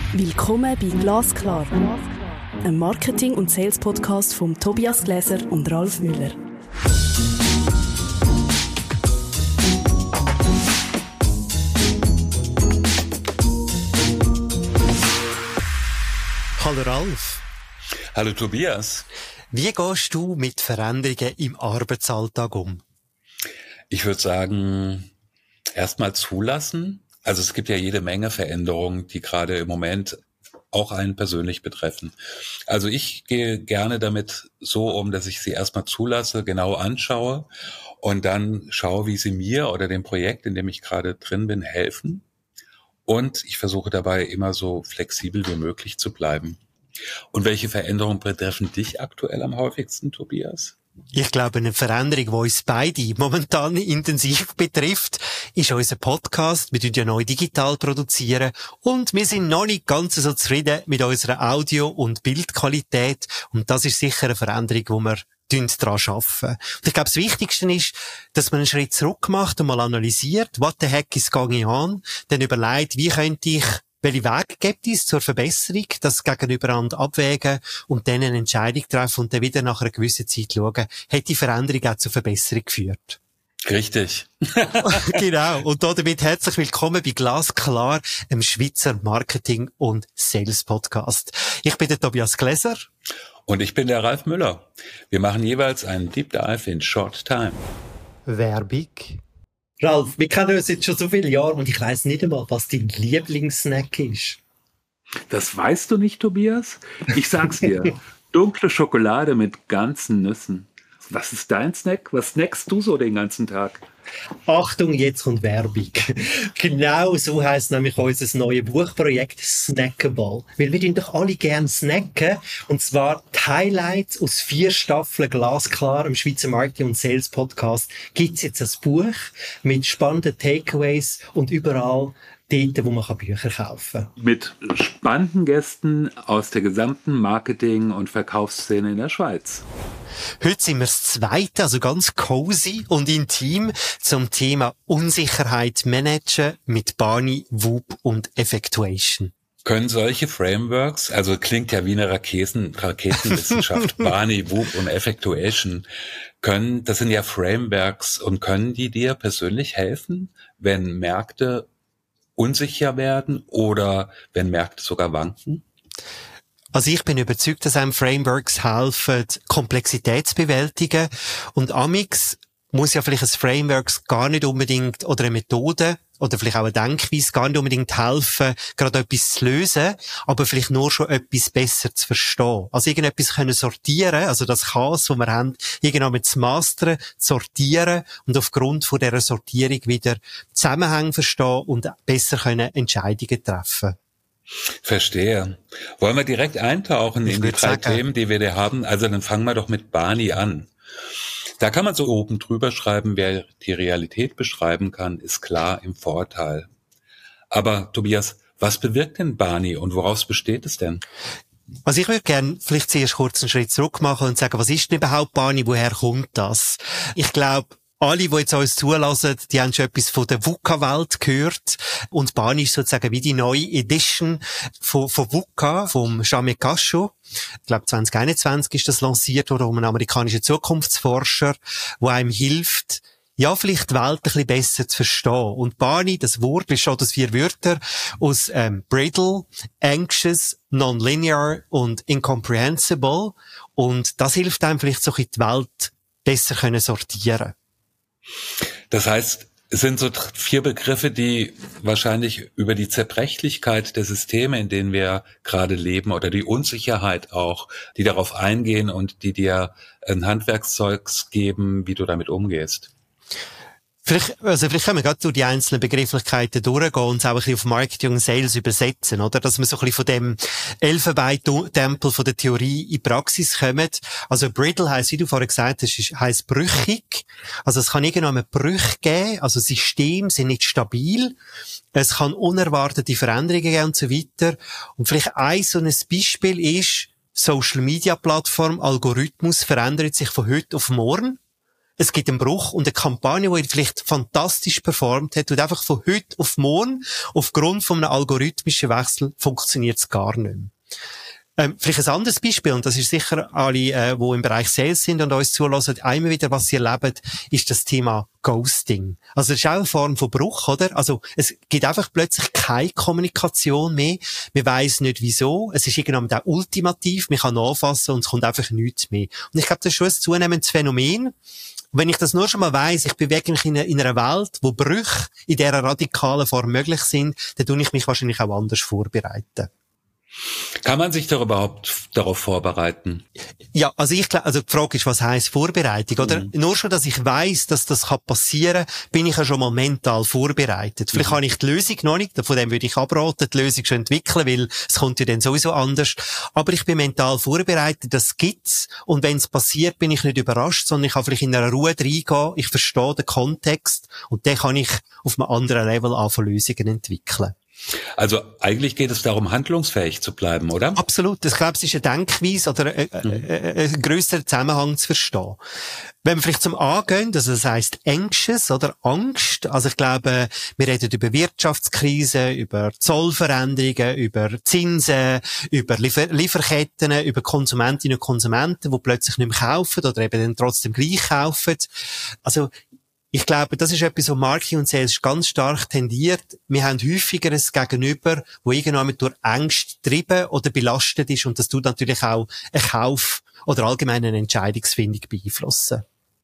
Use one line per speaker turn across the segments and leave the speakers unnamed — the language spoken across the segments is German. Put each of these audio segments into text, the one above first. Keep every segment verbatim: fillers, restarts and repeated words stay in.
Willkommen bei Glasklar, einem Marketing- und Sales-Podcast von Tobias Gläser und Ralf Müller.
Hallo Ralf.
Hallo Tobias.
Wie gehst du mit Veränderungen im Arbeitsalltag um?
Ich würde sagen, erstmal zulassen. Also es gibt ja jede Menge Veränderungen, die gerade im Moment auch einen persönlich betreffen. Also ich gehe gerne damit so um, dass ich sie erstmal zulasse, genau anschaue und dann schaue, wie sie mir oder dem Projekt, in dem ich gerade drin bin, helfen. Und ich versuche dabei immer so flexibel wie möglich zu bleiben. Und welche Veränderungen betreffen dich aktuell am häufigsten, Tobias?
Ich glaube, eine Veränderung, die uns beide momentan intensiv betrifft, ist unser Podcast. Wir produzieren ja neu digital produzieren und wir sind noch nicht ganz so zufrieden mit unserer Audio- und Bildqualität. Und das ist sicher eine Veränderung, wo wir daran arbeiten. Und ich glaube, das Wichtigste ist, dass man einen Schritt zurück macht und mal analysiert, what the heck is going on, dann überlegt, wie könnte ich welche Wege gibt es zur Verbesserung, das gegenübereinander abwägen und dann eine Entscheidung treffen und dann wieder nach einer gewissen Zeit schauen, hat die Veränderung auch zur Verbesserung geführt?
Richtig.
Genau. Und damit herzlich willkommen bei Glasklar, einem Schweizer Marketing- und Sales-Podcast. Ich bin der Tobias Gläser.
Und ich bin der Ralf Müller. Wir machen jeweils einen Deep Dive in Short Time.
Werbung. Ralf, wir kennen uns jetzt schon so viele Jahre und ich weiss nicht einmal, was dein Lieblingssnack ist.
Das weißt du nicht, Tobias? Ich sag's dir. Dunkle Schokolade mit ganzen Nüssen. Was ist dein Snack? Was snackst du so den ganzen Tag?
Achtung, jetzt kommt Werbung. Genau so heisst nämlich unser neues Buchprojekt Snackable. Weil wir tun doch alle gerne snacken. Und zwar die Highlights aus vier Staffeln Glasklar im Schweizer Marketing- und Sales-Podcast gibt's jetzt als Buch mit spannenden Takeaways und überall dort, wo man Bücher kaufen kann.
Mit spannenden Gästen aus der gesamten Marketing- und Verkaufsszene in der Schweiz.
Heute sind wir das Zweite, also ganz cozy und intim zum Thema Unsicherheit managen mit Barney, Whoop und Effectuation.
Können solche Frameworks, also klingt ja wie eine Raketen, Raketenwissenschaft, Barney, Whoop und Effectuation, können, das sind ja Frameworks und können die dir persönlich helfen, wenn Märkte unsicher werden oder wenn Märkte sogar wanken?
Also ich bin überzeugt, dass einem Frameworks helfen, Komplexität zu bewältigen. Und amix muss ja vielleicht ein Frameworks gar nicht unbedingt, oder eine Methode, oder vielleicht auch eine Denkweise gar nicht unbedingt helfen, gerade etwas zu lösen, aber vielleicht nur schon etwas besser zu verstehen. Also irgendetwas können sortieren, also das Chaos, das wir haben, irgendwann zu mastern, sortieren und aufgrund von dieser Sortierung wieder Zusammenhänge verstehen und besser können Entscheidungen treffen.
Verstehe. Wollen wir direkt eintauchen
Ich
in die drei
sagen.
Themen, die wir da haben? Also dann fangen wir doch mit Barney an. Da kann man so oben drüber schreiben, wer die Realität beschreiben kann, ist klar im Vorteil. Aber Tobias, was bewirkt denn Barney und woraus besteht es denn?
Also ich würde gerne vielleicht zuerst kurz einen Schritt zurück machen und sagen, was ist denn überhaupt Barney, woher kommt das? Ich glaube, alle, die jetzt uns zulassen, die haben schon etwas von der VUCA-Welt gehört. Und Barney ist sozusagen wie die neue Edition von, von VUCA, vom Jamais Cachot. Ich glaube, zwanzig einundzwanzig ist das lanciert worden, um einen amerikanischen Zukunftsforscher, der einem hilft, ja, vielleicht die Welt ein bisschen besser zu verstehen. Und Barney, das Wort, besteht aus vier Wörtern, aus ähm, brittle, anxious, nonlinear und incomprehensible. Und das hilft einem vielleicht so ein bisschen die Welt besser können sortieren.
Das heißt, es sind so vier Begriffe, die wahrscheinlich über die Zerbrechlichkeit der Systeme, in denen wir gerade leben, oder die Unsicherheit auch, die darauf eingehen und die dir ein Handwerkszeug geben, wie du damit umgehst.
Vielleicht, also vielleicht können wir gerade durch die einzelnen Begrifflichkeiten durchgehen und es auch ein bisschen auf Marketing und Sales übersetzen, oder? Dass wir so ein bisschen von dem Elfenbeintempel von der Theorie in die Praxis kommen. Also brittle heisst, wie du vorher gesagt hast, heisst brüchig. Also es kann irgendwann Brüche geben, also Systeme sind nicht stabil. Es kann unerwartete Veränderungen geben und so weiter. Und vielleicht ein so ein Beispiel ist, Social Media Plattform, Algorithmus verändert sich von heute auf morgen. es gibt einen Bruch und eine Kampagne, die vielleicht fantastisch performt hat und einfach von heute auf morgen aufgrund von einem algorithmischen Wechsel funktioniert es gar nicht mehr. Ähm, vielleicht ein anderes Beispiel, und das ist sicher alle, äh, die im Bereich Sales sind und uns zulassen, einmal wieder, was sie erleben, ist das Thema Ghosting. Also das ist auch eine Form von Bruch, oder? Also es gibt einfach plötzlich keine Kommunikation mehr. Man weiss nicht wieso. Es ist irgendwann auch ultimativ. Man kann nachfassen und es kommt einfach nichts mehr. Und ich glaube, das ist schon ein zunehmendes Phänomen. Und wenn ich das nur schon mal weiss, ich bewege mich in einer, in einer Welt, wo Brüche in dieser radikalen Form möglich sind, dann tue ich mich wahrscheinlich auch anders vorbereiten.
Kann man sich da überhaupt darauf vorbereiten?
Ja, also ich glaube, also die Frage ist, was heisst Vorbereitung, oder? Mhm. Nur schon, dass ich weiss, dass das passieren kann, bin ich ja schon mal mental vorbereitet. Vielleicht mhm. habe ich die Lösung noch nicht, von dem würde ich abraten, die Lösung schon entwickeln, weil es kommt ja dann sowieso anders. Aber ich bin mental vorbereitet, das gibt's. Und wenn es passiert, bin ich nicht überrascht, sondern ich kann vielleicht in einer Ruhe reingehen, ich verstehe den Kontext und dann kann ich auf einem anderen Level anfangen, Lösungen entwickeln.
Also eigentlich geht es darum, handlungsfähig zu bleiben, oder?
Absolut. Ich glaube, es ist eine Denkweise oder ein, ein, ein, ein grösserer Zusammenhang zu verstehen. Wenn wir vielleicht zum Angehen, also das heisst anxious oder Angst. Also ich glaube, wir reden über Wirtschaftskrise, über Zollveränderungen, über Zinsen, über Liefer- Lieferketten, über Konsumentinnen und Konsumenten, die plötzlich nicht mehr kaufen oder eben dann trotzdem gleich kaufen. Also ich glaube, das ist etwas, wo Marketing und Sales ganz stark tendiert. Wir haben häufiger ein Gegenüber, wo irgendwann durch Angst getrieben oder belastet ist, und das tut natürlich auch einen Kauf oder allgemein eine Entscheidungsfindung beeinflussen.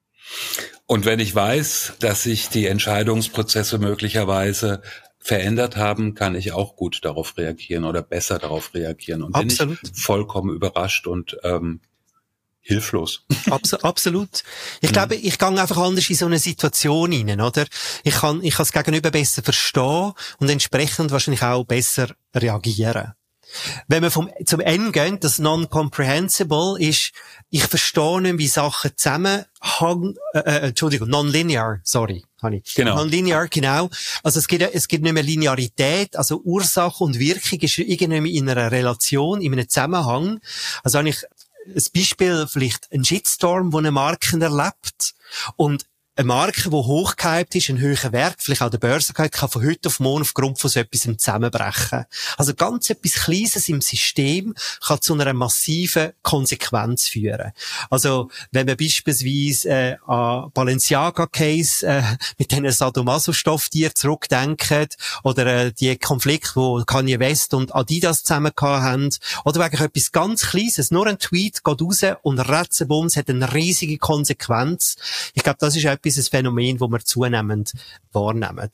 Und wenn ich weiß, dass sich die Entscheidungsprozesse möglicherweise verändert haben, kann ich auch gut darauf reagieren oder besser darauf reagieren und bin
Absolut.
nicht vollkommen überrascht und ähm, hilflos.
Abs- absolut. Ich glaube, ich gehe einfach anders in so eine Situation rein, oder? Ich kann, ich kann das Gegenüber besser verstehen und entsprechend wahrscheinlich auch besser reagieren. Wenn wir vom, zum N gehen, das Non-Comprehensible ist, ich verstehe nicht, wie Sachen zusammenhängen, äh, äh, Entschuldigung, Non-Linear, sorry.
Genau.
Non-Linear, genau. Also es gibt, es gibt nicht mehr Linearität, also Ursache und Wirkung ist irgendwie in einer Relation, in einem Zusammenhang. Also habe ich ein Beispiel, vielleicht ein Shitstorm, wo eine Marke erlebt. Und eine Marke, die hochgehypt ist, einen hohen Wert, vielleicht auch der Börse gehabt, kann von heute auf morgen aufgrund von so etwas zusammenbrechen. Also ganz etwas Kleines im System kann zu einer massiven Konsequenz führen. Also wenn man beispielsweise äh, an Balenciaga-Case äh, mit diesen Sadomaso-Stofftieren zurückdenkt oder äh, die Konflikte, wo Kanye West und Adidas zusammen haben, oder wirklich etwas ganz Kleines, nur ein Tweet geht raus und Rätselbums hat eine riesige Konsequenz. Ich glaube, das ist etwas, ein Phänomen, das wir zunehmend wahrnehmen.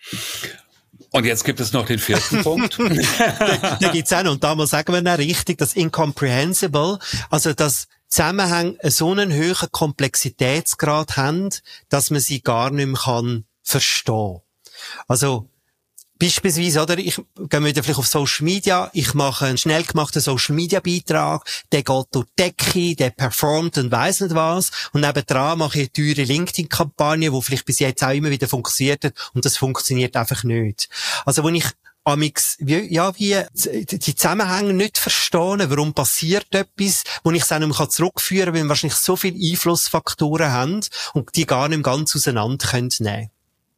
Und jetzt gibt es noch den vierten Punkt.
Da, da gibt's auch noch, und damals sagen wir dann richtig, das Incomprehensible, also dass Zusammenhänge so einen hohen Komplexitätsgrad haben, dass man sie gar nicht mehr kann verstehen. Also beispielsweise, oder, ich gehe wieder vielleicht auf Social Media, ich mache einen schnell gemachten Social Media Beitrag, der geht durch die Decke, der performt und weiss nicht was, und nebendran mache ich eine teure LinkedIn-Kampagne, die vielleicht bis jetzt auch immer wieder funktioniert hat, und das funktioniert einfach nicht. Also, wenn ich amix, wie, ja, wie, die Zusammenhänge nicht verstehen, warum passiert etwas, wo ich es auch nicht mehr zurückführen kann, weil wir wahrscheinlich so viele Einflussfaktoren haben und die gar nicht ganz auseinander können nehmen.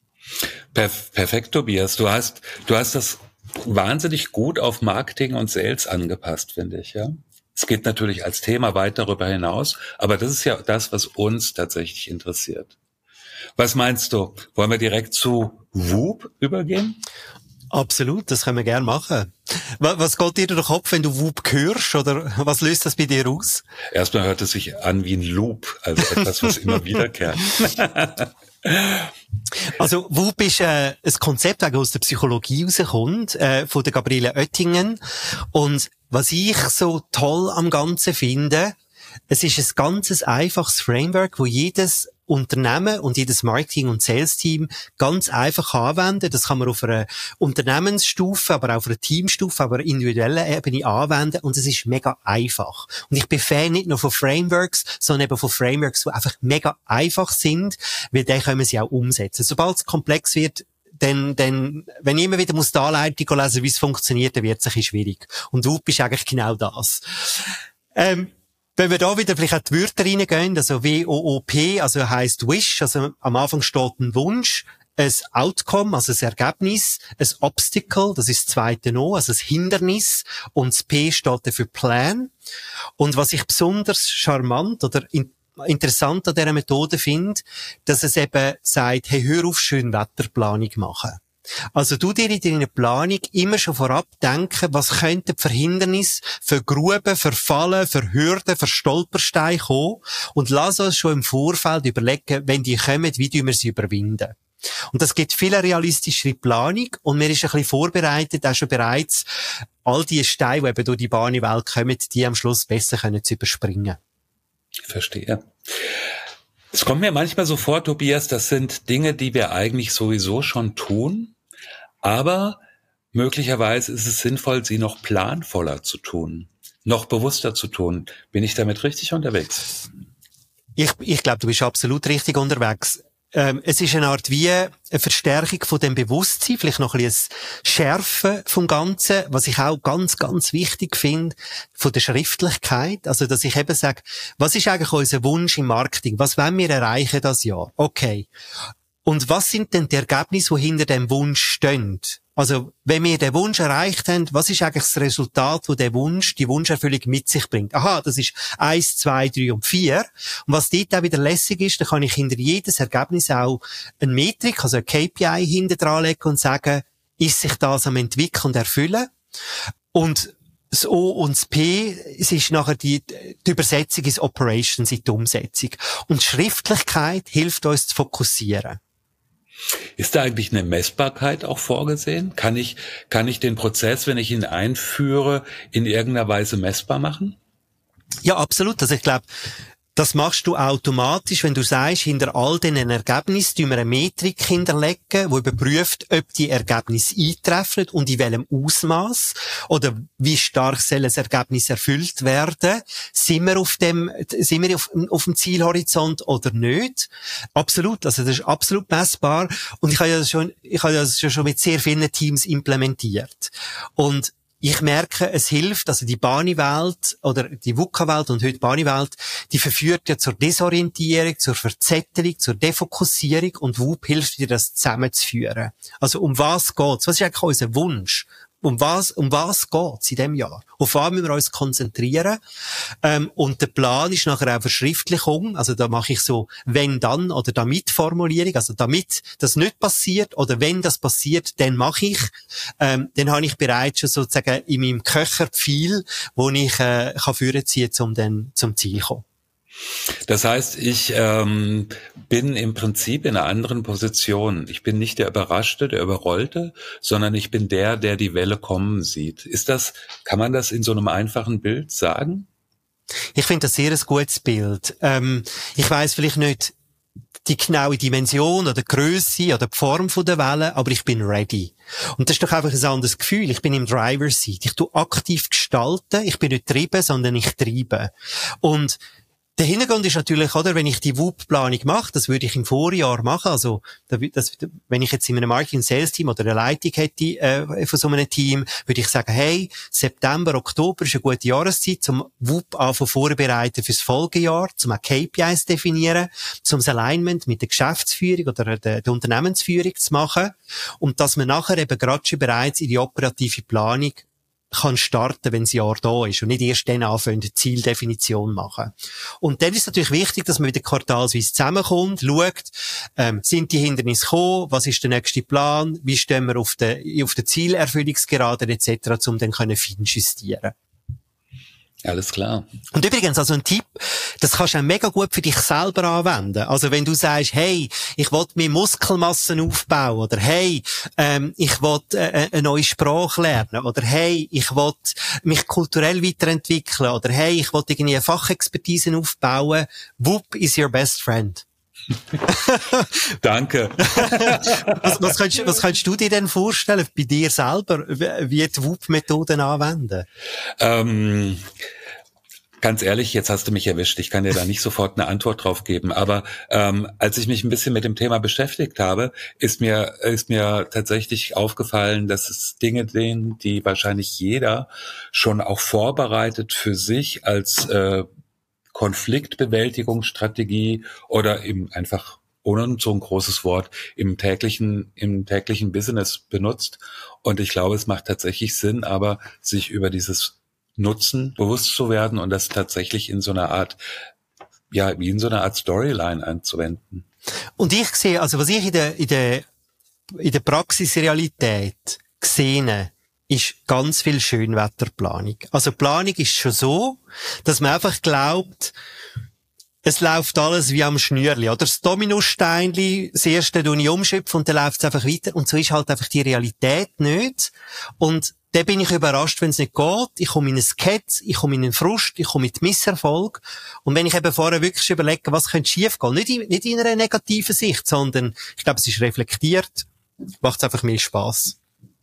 Perfekt, Tobias. Du hast, du hast das wahnsinnig gut auf Marketing und Sales angepasst, finde ich, ja. Es geht natürlich als Thema weit darüber hinaus, aber das ist ja das, was uns tatsächlich interessiert. Was meinst du? Wollen wir direkt zu Whoop übergehen?
Absolut, das können wir gerne machen. Was geht dir durch den Kopf, wenn du Whoop hörst, oder was löst das bei dir aus?
Erstmal hört es sich an wie ein Loop, also etwas, was immer wiederkehrt.
Also Whoop ist äh, ein Konzept, das aus der Psychologie rauskommt, äh, von der Gabriele Oettingen. Und was ich so toll am Ganzen finde, es ist ein ganzes einfaches Framework, wo jedes Unternehmen und jedes Marketing- und Sales-Team ganz einfach anwenden. Das kann man auf einer Unternehmensstufe, aber auch auf einer Teamstufe, aber individuellen Ebene anwenden. Und es ist mega einfach. Und ich bin Fan nicht nur von Frameworks, sondern eben von Frameworks, die einfach mega einfach sind, weil dann können wir sie auch umsetzen. Sobald es komplex wird, Denn, denn, wenn ich immer wieder muss die Anleitung lesen, wie es funktioniert, dann wird es ein bisschen schwierig. Und Whoop ist eigentlich genau das. Ähm, Wenn wir da wieder vielleicht auch die Wörter reingehen, also W O O P, also heisst Wish, also am Anfang steht ein Wunsch, ein Outcome, also ein Ergebnis, ein Obstacle, das ist das zweite O, also ein Hindernis, und das P steht für Plan. Und was ich besonders charmant oder in, interessant an dieser Methode finde, dass es eben sagt, hey, hör auf, Schönwetterplanung machen. Also du dir in deiner Planung immer schon vorab denken, was könnten für Hindernisse, für Gruben, für Fallen, für Hürden, für Stolpersteine kommen, und lass uns schon im Vorfeld überlegen, wenn die kommen, wie wir sie überwinden. Und das gibt viel realistischere Planung, und mir ist ein bisschen vorbereitet, auch schon bereits, all die Steine, die eben durch die Bahnwelt kommen, die am Schluss besser können zu überspringen.
Ich verstehe. Es kommt mir manchmal so vor, Tobias, das sind Dinge, die wir eigentlich sowieso schon tun, aber möglicherweise ist es sinnvoll, sie noch planvoller zu tun, noch bewusster zu tun. Bin ich damit richtig unterwegs?
Ich, ich glaube, du bist absolut richtig unterwegs. Ähm, es ist eine Art wie eine Verstärkung von dem Bewusstsein, vielleicht noch ein bisschen ein Schärfen vom Ganzen, was ich auch ganz, ganz wichtig finde, von der Schriftlichkeit. Also, dass ich eben sage, was ist eigentlich unser Wunsch im Marketing? Was wollen wir erreichen das Jahr? Okay. Und was sind denn die Ergebnisse, die hinter dem Wunsch stehen? Also, wenn wir den Wunsch erreicht haben, was ist eigentlich das Resultat, wo der Wunsch, die Wunscherfüllung mit sich bringt? Aha, das ist eins, zwei, drei und vier. Und was dort auch wieder lässig ist, dann kann ich hinter jedes Ergebnis auch eine Metrik, also ein K P I hinter dran legen und sagen, ist sich das am entwickeln und erfüllen? Und das O und das P, es ist nachher die, die Übersetzung ins Operations, in die Umsetzung. Und die Schriftlichkeit hilft uns zu fokussieren.
Ist da eigentlich eine Messbarkeit auch vorgesehen? Kann ich, kann ich den Prozess, wenn ich ihn einführe, in irgendeiner Weise messbar machen?
Ja, absolut. Also ich glaube, das machst du automatisch, wenn du sagst, hinter all diesen Ergebnissen tun wir eine Metrik hinterlegen, die überprüft, ob die Ergebnisse eintreffen und in welchem Ausmaß oder wie stark soll ein Ergebnis erfüllt werden. Sind wir auf dem, sind wir auf, auf dem Zielhorizont oder nicht? Absolut. Also das ist absolut messbar. Und ich habe ja das schon, ich habe das schon mit sehr vielen Teams implementiert. Und ich merke, es hilft, also die Bahnwelt oder die VUCA-Welt und heute Bahnwelt, die verführt ja zur Desorientierung, zur Verzettelung, zur Defokussierung, und W U P hilft dir, das zusammenzuführen. Also um was geht's? Was ist eigentlich unser Wunsch? Um was, um was geht's in diesem Jahr? Auf was müssen wir uns konzentrieren? Ähm, und der Plan ist nachher auch Verschriftlichung. Also da mache ich so wenn dann oder damit Formulierung. Also damit das nicht passiert oder wenn das passiert, dann mache ich. Ähm, dann habe ich bereits schon sozusagen in meinem Köcher viel, wo ich äh, kann vorziehen, um dann zum Ziel zu kommen.
Das heißt, ich ähm, bin im Prinzip in einer anderen Position. Ich bin nicht der Überraschte, der Überrollte, sondern ich bin der, der die Welle kommen sieht. Ist das, kann man das in so einem einfachen Bild sagen?
Ich finde das sehr ein gutes Bild. Ähm, ich weiss vielleicht nicht die genaue Dimension oder Grösse oder die Form von der Welle, aber ich bin ready. Und das ist doch einfach ein anderes Gefühl. Ich bin im Driver's Seat. Ich tue aktiv gestalten. Ich bin nicht treiben, sondern ich treibe. Und der Hintergrund ist natürlich, oder, wenn ich die W U P-Planung mache, das würde ich im Vorjahr machen, also, das, wenn ich jetzt in einem Marketing-Sales-Team oder eine Leitung hätte, äh, von so einem Team, würde ich sagen, hey, September, Oktober ist eine gute Jahreszeit, zum W U P anfangen vorbereiten fürs Folgejahr, zum auch K P Is definieren, zum das Alignment mit der Geschäftsführung oder der, der Unternehmensführung zu machen, und dass man nachher eben gerade schon bereits in die operative Planung kann starten, wenn das Jahr da ist und nicht erst dann anfangen, die Zieldefinition machen. Und dann ist es natürlich wichtig, dass man wieder quartalsweise zusammenkommt, schaut, ähm, sind die Hindernisse gekommen, was ist der nächste Plan, wie stehen wir auf der, auf der Zielerfüllungsgerade et cetera, um dann können feinjustieren.
Alles klar.
Und übrigens, also ein Tipp, das kannst du auch mega gut für dich selber anwenden. Also wenn du sagst, hey, ich will mehr Muskelmassen aufbauen, oder hey, ähm, ich will äh, eine neue Sprache lernen, oder hey, ich will mich kulturell weiterentwickeln, oder hey, ich will irgendwie eine Fachexpertise aufbauen, W U P is your best friend.
Danke.
was, was, kannst, was kannst du dir denn vorstellen, bei dir selber, wie die W U P-Methoden anwenden?
Ähm, ganz ehrlich, jetzt hast du mich erwischt. Ich kann dir da nicht sofort eine Antwort drauf geben. Aber ähm, als ich mich ein bisschen mit dem Thema beschäftigt habe, ist mir ist mir tatsächlich aufgefallen, dass es Dinge sind, die wahrscheinlich jeder schon auch vorbereitet für sich als äh, Konfliktbewältigungsstrategie oder eben einfach, ohne so ein großes Wort, im täglichen, im täglichen Business benutzt. Und ich glaube, es macht tatsächlich Sinn, aber sich über dieses Nutzen bewusst zu werden und das tatsächlich in so einer Art, ja, wie in so einer Art Storyline anzuwenden.
Und ich sehe, also was ich in der, in der, in der Praxisrealität sehe, ist ganz viel Schönwetterplanung. Also Planung ist schon so, dass man einfach glaubt, es läuft alles wie am Schnürli, oder? Das Dominosteinli, das erste tue ich umschöpfen und dann läuft es einfach weiter. Und so ist halt einfach die Realität nicht. Und da bin ich überrascht, wenn es nicht geht. Ich komme in einen Sketch, ich komme in einen Frust, ich komme in den Misserfolg. Und wenn ich eben vorher wirklich überlege, was könnte schief gehen, nicht in, nicht in einer negativen Sicht, sondern ich glaube, es ist reflektiert, macht es einfach mehr Spaß.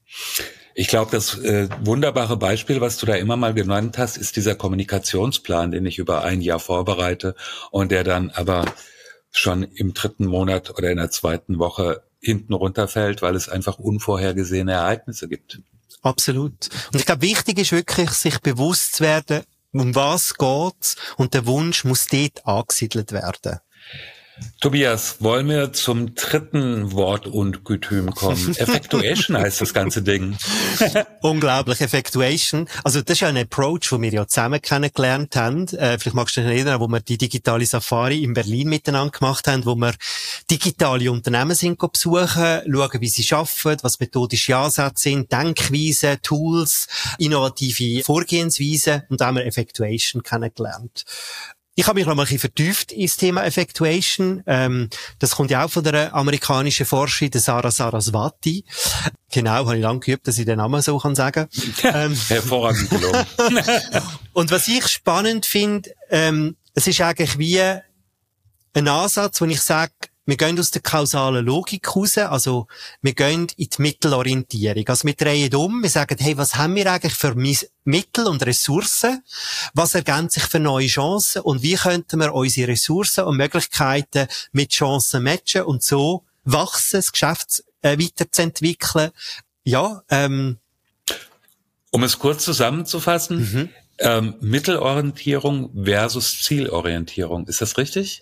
Ich glaube, das äh, wunderbare Beispiel, was du da immer mal genannt hast, ist dieser Kommunikationsplan, den ich über ein Jahr vorbereite und der dann aber schon im dritten Monat oder in der zweiten Woche hinten runterfällt, weil es einfach unvorhergesehene Ereignisse gibt.
Absolut. Und ich glaube, wichtig ist wirklich, sich bewusst zu werden, um was geht's, und der Wunsch muss dort angesiedelt werden.
Tobias, wollen wir zum dritten Wort und Gütüm kommen? Effectuation heißt das ganze Ding.
Unglaublich, Effectuation. Also das ist ja ein Approach, den wir ja zusammen kennengelernt haben. Äh, vielleicht magst du dich erinnern, wo wir die digitale Safari in Berlin miteinander gemacht haben, wo wir digitale Unternehmen sind besuchen, schauen, wie sie arbeiten, was methodische Ansätze sind, Denkweisen, Tools, innovative Vorgehensweisen, und da haben wir Effectuation kennengelernt. Ich habe mich noch mal ein bisschen vertieft ins Thema Effectuation. Ähm, das kommt ja auch von der amerikanischen Forscherin, der Sarah Saraswati. Genau, habe ich lange geübt, dass ich den Namen so kann sagen. ähm,
Hervorragend gelungen.
Und was ich spannend finde, ähm, es ist eigentlich wie ein Ansatz, wo ich sage, wir gehen aus der kausalen Logik raus, also wir gehen in die Mittelorientierung. Also wir drehen um, wir sagen, hey, was haben wir eigentlich für Mittel und Ressourcen? Was ergänzt sich für neue Chancen? Und wie könnten wir unsere Ressourcen und Möglichkeiten mit Chancen matchen und so wachsen, das Geschäft äh, weiterzuentwickeln? Ja, ähm.
Um es kurz zusammenzufassen, mhm. ähm, Mittelorientierung versus Zielorientierung. Ist das richtig?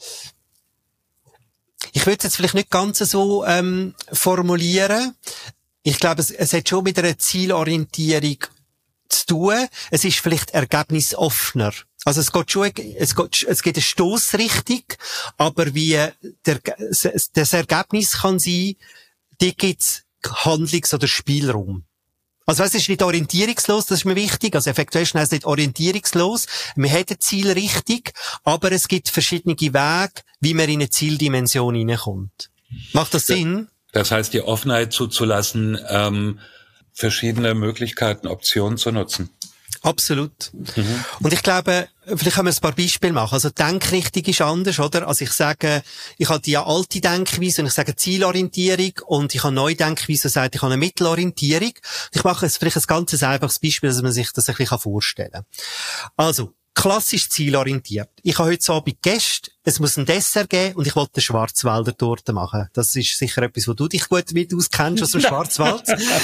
Ich würde es jetzt vielleicht nicht ganz so ähm, formulieren. Ich glaube, es, es hat schon mit einer Zielorientierung zu tun. Es ist vielleicht ergebnisoffener. Also es geht schon, es geht, es geht eine Stossrichtung, aber wie der, das Ergebnis kann sein, da gibt es Handlungs- oder Spielraum. Also es ist nicht orientierungslos, das ist mir wichtig. Also Effectuation heisst nicht orientierungslos. Wir haben eine Zielrichtung, aber es gibt verschiedene Wege, wie man in eine Zieldimension hineinkommt. Macht das Sinn?
Das heißt, die Offenheit zuzulassen, ähm, verschiedene Möglichkeiten, Optionen zu nutzen.
Absolut. Mhm. Und ich glaube, vielleicht können wir ein paar Beispiele machen. Also die Denkrichtung ist anders, oder? Also ich sage, ich habe die alte Denkweise und ich sage Zielorientierung, und ich habe eine neue Denkweise und sage, ich habe eine Mittelorientierung. Ich mache jetzt vielleicht ein ganz einfaches Beispiel, dass man sich das ein bisschen vorstellen kann. Also, klassisch zielorientiert. Ich habe heute Abend Gäste, es muss ein Dessert geben und ich wollte eine Schwarzwälder Torte machen. Das ist sicher etwas, wo du dich gut mit auskennst aus dem Schwarzwald.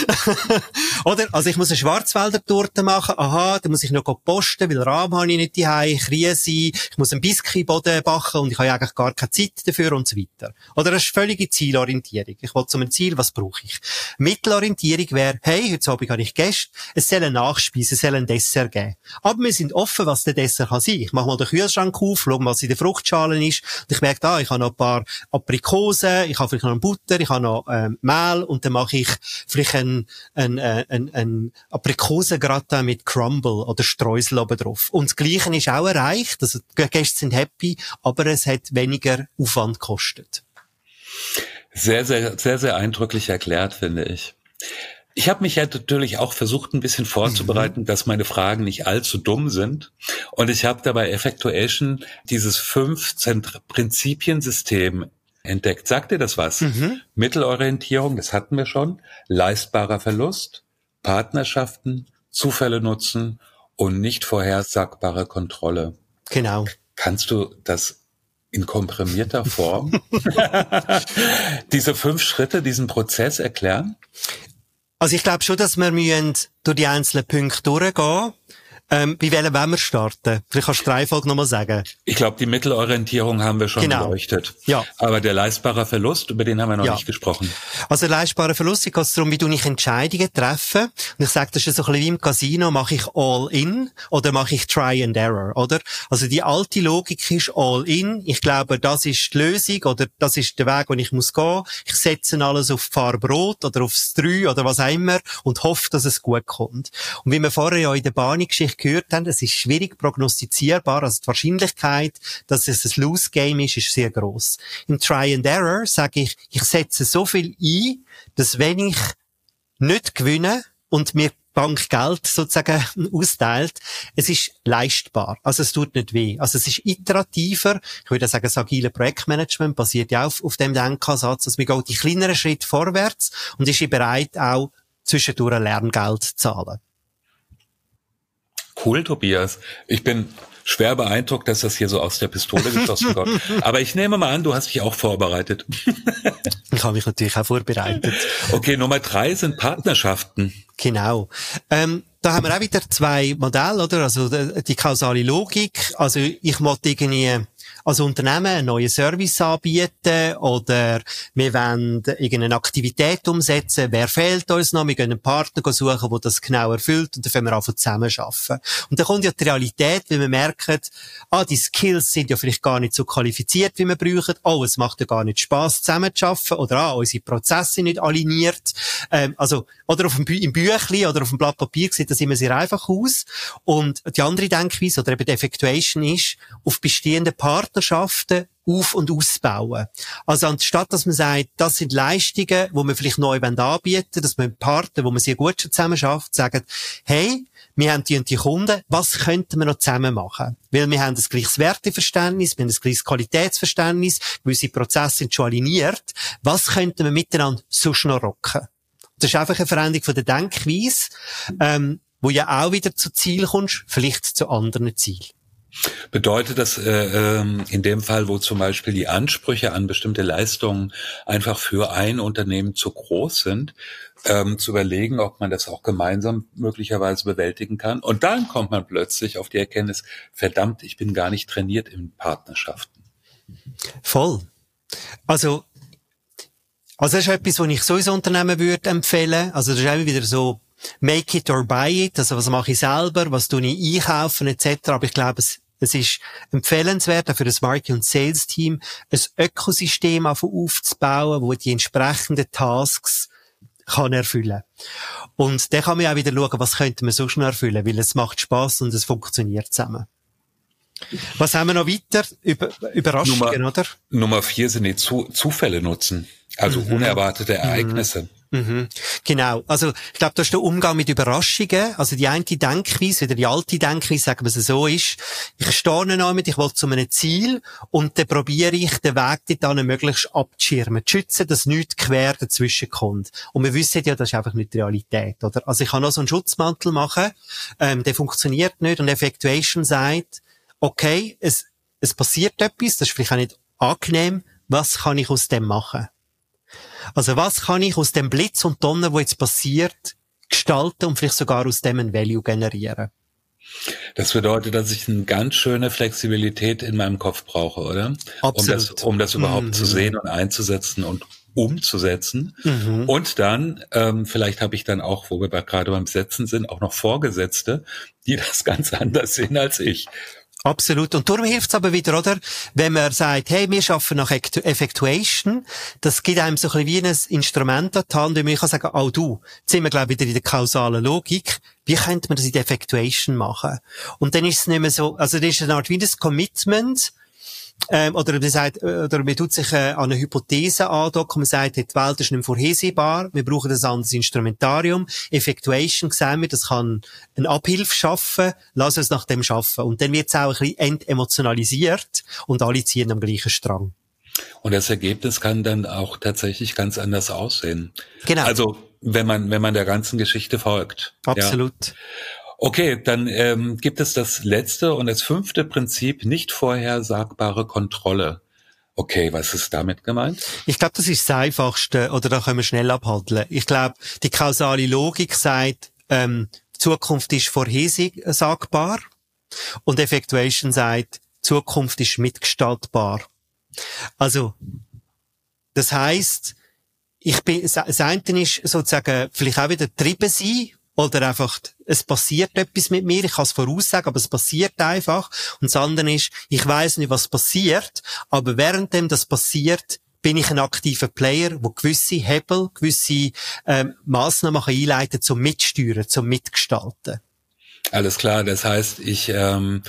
Oder? Also ich muss eine Schwarzwälder Torte machen. Aha, dann muss ich noch posten, weil Rahm habe ich nicht daheim, Krise, ich muss einen Biskuitboden backen und ich habe eigentlich gar keine Zeit dafür und so weiter. Oder das ist völlige Zielorientierung. Ich will zu einem Ziel, was brauche ich? Mittelorientierung wäre, hey, heute Abend habe ich Gäste, es soll eine Nachspeise, es soll ein Dessert geben. Aber wir sind offen, was der Dessert kann sein. Ich mache mal den Kühlschrank auf, schaue mal, was in der Fruchtschale ist. Und ich merke, ah, ich habe noch ein paar Aprikosen, ich habe vielleicht noch Butter, ich habe noch ähm, Mehl, und dann mache ich vielleicht ein, ein, ein, ein Aprikosengratin mit Crumble oder Streusel oben drauf. Und das Gleiche ist auch erreicht. Also die Gäste sind happy, aber es hat weniger Aufwand gekostet.
Sehr, sehr, sehr, sehr eindrücklich erklärt, finde ich. Ich habe mich ja natürlich auch versucht, ein bisschen vorzubereiten, mhm. dass meine Fragen nicht allzu dumm sind. Und ich habe dabei Effectuation dieses Fünf-Prinzipiensystem entdeckt. Sagt dir das was? Mhm. Mittelorientierung, das hatten wir schon. Leistbarer Verlust, Partnerschaften, Zufälle nutzen und nicht vorhersagbare Kontrolle.
Genau.
Kannst du das in komprimierter Form diese fünf Schritte, diesen Prozess erklären?
Also ich glaube schon, dass wir müssen durch die einzelnen Punkte durchgehen. Ähm, wie wollen wir starten? Vielleicht kannst du die Reihenfolge nochmal sagen.
Ich glaube, die Mittelorientierung haben wir schon
Genau.
beleuchtet.
Ja.
Aber der leistbare Verlust, über den haben wir noch
Ja.
nicht gesprochen.
Also leistbarer Verlust, geht es darum, wie du ich Entscheidungen treffe. Und ich sage, das ist so ein bisschen wie im Casino, mache ich All-In oder mache ich Try and Error, oder? Also die alte Logik ist All-In. Ich glaube, das ist die Lösung oder das ist der Weg, den ich muss gehen. Ich setze alles auf die Farbe Rot oder aufs drei oder was auch immer und hoffe, dass es gut kommt. Und wie wir vorher ja in der Bahngeschichte gehört haben, es ist schwierig prognostizierbar, also die Wahrscheinlichkeit, dass es ein Lose-Game ist, ist sehr gross. Im Try and Error sage ich, ich setze so viel ein, dass wenn ich nicht gewinne und mir die Bank Geld sozusagen austeilt, es ist leistbar. Also es tut nicht weh. Also es ist iterativer. Ich würde sagen, das agile Projektmanagement basiert ja auf, auf dem Denkansatz. Also man geht die kleineren Schritte vorwärts und ist bereit, auch zwischendurch Lerngeld zu zahlen.
Cool, Tobias. Ich bin schwer beeindruckt, dass das hier so aus der Pistole geschossen kommt. Aber ich nehme mal an, du hast dich auch vorbereitet.
Ich habe mich natürlich auch vorbereitet.
Okay, Nummer drei sind Partnerschaften.
Genau. Ähm, da haben wir auch wieder zwei Modelle, oder? Also die kausale Logik. Also ich möchte irgendwie als Unternehmen einen neuen Service anbieten oder wir wollen irgendeine Aktivität umsetzen. Wer fehlt uns noch? Wir gehen einen Partner suchen, der das genau erfüllt und dann können wir einfach zusammenarbeiten. Und dann kommt ja die Realität, weil wir merken, ah, die Skills sind ja vielleicht gar nicht so qualifiziert, wie wir brauchen. Oh, es macht ja gar nicht Spass, zusammenzuarbeiten. Oder ah, unsere Prozesse sind nicht aligniert. Ähm, also, oder auf dem Bü- im Büchlein oder auf dem Blatt Papier sieht das immer sehr einfach aus. Und die andere Denkweise oder eben die Effectuation ist, auf bestehende Partnerschaften auf- und ausbauen. Also anstatt, dass man sagt, das sind Leistungen, die wir vielleicht neu anbieten wollen, dass man mit Partnern, wo man sehr gut schon zusammen schafft, sagen, hey, wir haben die und die Kunden, was könnten wir noch zusammen machen? Weil wir haben ein gleiches Werteverständnis, wir haben ein gleiches Qualitätsverständnis, gewisse Prozesse sind schon aligniert. Was könnten wir miteinander sonst noch rocken? Das ist einfach eine Veränderung von der Denkweise, ähm, wo ja auch wieder zu Ziel kommst, vielleicht zu anderen Zielen.
Bedeutet das äh, ähm, in dem Fall, wo zum Beispiel die Ansprüche an bestimmte Leistungen einfach für ein Unternehmen zu groß sind, ähm, zu überlegen, ob man das auch gemeinsam möglicherweise bewältigen kann. Und dann kommt man plötzlich auf die Erkenntnis, verdammt, ich bin gar nicht trainiert in Partnerschaften.
Voll. Also, also das ist etwas, was ich sowieso Unternehmen würde empfehlen. Also das ist immer wieder so, make it or buy it. Also was mache ich selber, was tue ich einkaufen et cetera. Aber ich glaube, es, es ist empfehlenswert, auch für das Marketing- und Sales-Team, ein Ökosystem aufzubauen, wo die entsprechenden Tasks kann erfüllen. Und dann kann man auch wieder schauen, was könnte man sonst noch erfüllen, weil es macht Spass und es funktioniert zusammen. Was haben wir noch weiter? Über, Überraschungen,
Nummer,
oder?
Nummer vier sind die Zu- Zufälle nutzen. Also mhm. unerwartete Ereignisse.
Mhm. Genau. Also, ich glaube, da ist der Umgang mit Überraschungen. Also, die eine Denkweise, wieder die alte Denkweise, sagen wir es so, ist, ich stehe noch mit, ich will zu einem Ziel und dann probiere ich, den Weg dort möglichst abzuschirmen, zu schützen, dass nichts quer dazwischen kommt. Und wir wissen ja, das ist einfach nicht die Realität, oder? Also, ich kann noch so einen Schutzmantel machen, ähm, der funktioniert nicht und Effectuation sagt, okay, es, es passiert etwas, das ist vielleicht auch nicht angenehm, was kann ich aus dem machen? Also was kann ich aus dem Blitz und Donner, wo jetzt passiert, gestalten und vielleicht sogar aus dem ein Value generieren?
Das bedeutet, dass ich eine ganz schöne Flexibilität in meinem Kopf brauche, oder?
Absolut.
Um das, um das überhaupt mhm. zu sehen und einzusetzen und umzusetzen. Mhm. Und dann, ähm, vielleicht habe ich dann auch, wo wir gerade beim Setzen sind, auch noch Vorgesetzte, die das ganz anders sehen als ich.
Absolut. Und darum hilft es aber wieder, oder? Wenn man sagt, hey, wir schaffen nach Effectuation, das gibt einem so ein bisschen wie ein Instrument an die Hand, und man kann sagen, oh du, jetzt sind wir, glaube ich, wieder in der kausalen Logik. Wie könnte man das in der Effectuation machen? Und dann ist es nicht mehr so, also das ist eine Art wie ein Commitment, Ähm, oder man sagt, oder man tut sich äh, an eine Hypothese andocken, man sagt, die Welt ist nicht vorhersehbar, wir brauchen ein anderes Instrumentarium. Effectuation sehen wir, das kann eine Abhilfe schaffen, lass uns nach dem schaffen. Und dann wird es auch ein bisschen entemotionalisiert und alle ziehen am gleichen Strang.
Und das Ergebnis kann dann auch tatsächlich ganz anders aussehen.
Genau.
Also wenn man wenn man der ganzen Geschichte folgt.
Absolut.
Ja. Okay, dann ähm, gibt es das letzte und das fünfte Prinzip, nicht vorhersagbare Kontrolle. Okay, was ist damit gemeint?
Ich glaube, das ist das Einfachste, oder da können wir schnell abhandeln. Ich glaube, die kausale Logik sagt, ähm, Zukunft ist vorhersagbar. Und Effectuation sagt, Zukunft ist mitgestaltbar. Also, das heisst, ich bin, das eine ist sozusagen vielleicht auch wieder getrieben sein, oder einfach, es passiert etwas mit mir, ich kann es voraussagen, aber es passiert einfach. Und das andere ist, ich weiss nicht, was passiert, aber währenddem das passiert, bin ich ein aktiver Player, der gewisse Hebel, gewisse ähm, Massnahmen einleiten kann, zum Mitsteuern, zum Mitgestalten.
Alles klar, das heißt, ich ähm,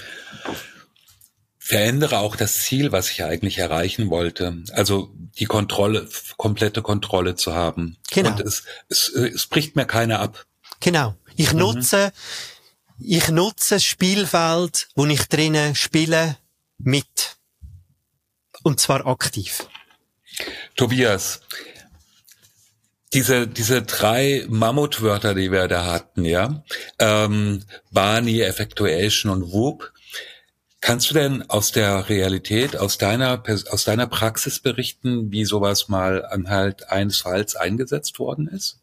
verändere auch das Ziel, was ich eigentlich erreichen wollte. Also die Kontrolle, komplette Kontrolle zu haben.
Genau.
Und es, es, es bricht mir keiner ab.
Genau. Ich
mhm.
nutze, ich nutze das Spielfeld, wo ich drinnen spiele, mit. Und zwar aktiv.
Tobias, diese, diese drei Mammutwörter, die wir da hatten, ja, ähm, Barney, Effectuation und Whoop. Kannst du denn aus der Realität, aus deiner, aus deiner Praxis berichten, wie sowas mal anhand eines Falls eingesetzt worden ist?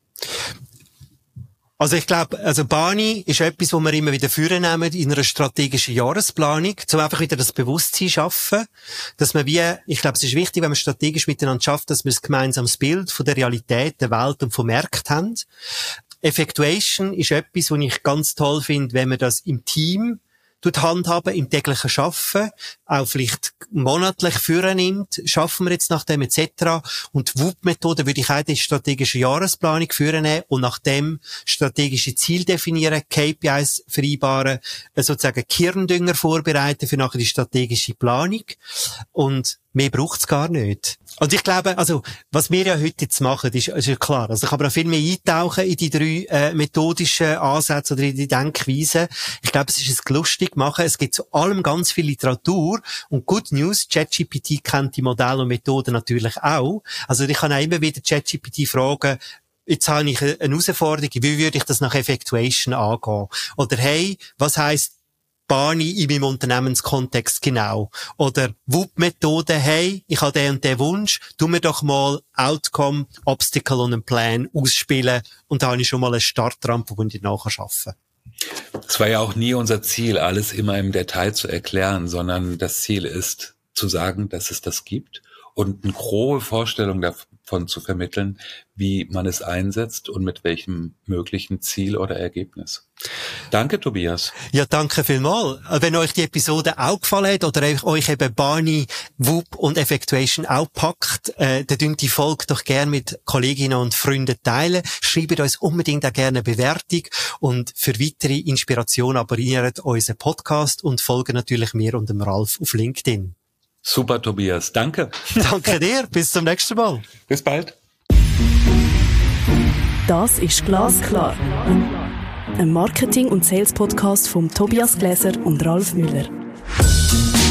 Also ich glaube, also Barney ist etwas, wo wir immer wieder vornehmen in einer strategischen Jahresplanung, um einfach wieder das Bewusstsein schaffen, dass man wie, ich glaube, es ist wichtig, wenn man strategisch miteinander schafft, dass wir ein gemeinsames Bild von der Realität, der Welt und vom Markt haben. Effectuation ist etwas, was ich ganz toll finde, wenn man das im Team handhaben, im täglichen Schaffen, auch vielleicht monatlich vornimmt, schaffen wir jetzt nach dem et cetera. Und die W U P-Methode würde ich auch die strategische Jahresplanung vornehmen und nach dem strategische Ziel definieren, K P Is vereinbaren, sozusagen Kirndünger vorbereiten für nachher die strategische Planung. Und mehr braucht's gar nicht. Und ich glaube, also, was wir ja heute jetzt machen, ist, ist ja klar. Also, ich kann aber auch viel mehr eintauchen in die drei, äh, methodischen Ansätze oder in die Denkweisen. Ich glaube, es ist ein lustig machen. Es gibt zu allem ganz viel Literatur. Und Good News, ChatGPT kennt die Modelle und Methoden natürlich auch. Also, ich kann auch immer wieder ChatGPT fragen, jetzt habe ich eine Herausforderung, wie würde ich das nach Effectuation angehen? Oder hey, was heisst Barney in meinem Unternehmenskontext genau? Oder W U P-Methode, hey, ich habe den und den Wunsch, tu mir doch mal Outcome, Obstacle und einen Plan ausspielen und da habe ich schon mal eine Startrampe, wo ich nachher arbeiten.
Es war ja auch nie unser Ziel, alles immer im Detail zu erklären, sondern das Ziel ist, zu sagen, dass es das gibt und eine grobe Vorstellung davon zu vermitteln, wie man es einsetzt und mit welchem möglichen Ziel oder Ergebnis. Danke, Tobias.
Ja, danke vielmals. Wenn euch die Episode auch gefallen hat oder euch eben Barney, W U P und Effectuation auch packt, äh, dann dünnt die Folge doch gerne mit Kolleginnen und Freunden teilen. Schreibt uns unbedingt auch gerne eine Bewertung und für weitere Inspiration abonniert unseren Podcast und folgt natürlich mir und dem Ralf auf LinkedIn.
Super, Tobias. Danke.
Danke dir. Bis zum nächsten Mal.
Bis bald.
Das ist Glasklar. Ein Marketing- und Sales-Podcast von Tobias Gläser und Ralf Müller.